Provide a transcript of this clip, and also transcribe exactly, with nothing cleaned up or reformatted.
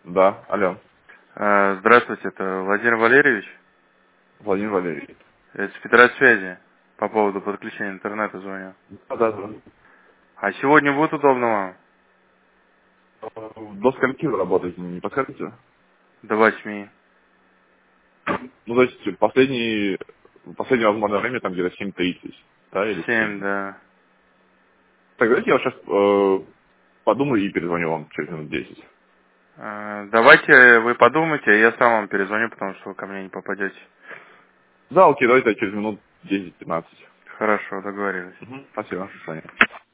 Да, алло. Э, Здравствуйте, это Владимир Валерьевич. Владимир Валерьевич. Это с Петросвязи. По поводу подключения интернета звоню. Да, да, да. А сегодня будет удобно вам? До скольки вы работаете, не подскажете? До восьми. Ну, то есть последний, последнее возможное время там где-то семь тридцать, да, или Семь, семь. да. Так, давайте я сейчас э, подумаю и перезвоню вам через минут десять. Э, Давайте вы подумайте, а я сам вам перезвоню, потому что вы ко мне не попадете. Да, окей, давайте я через минут десять-пятнадцать. Хорошо, договорились. Угу. Спасибо, до свидания.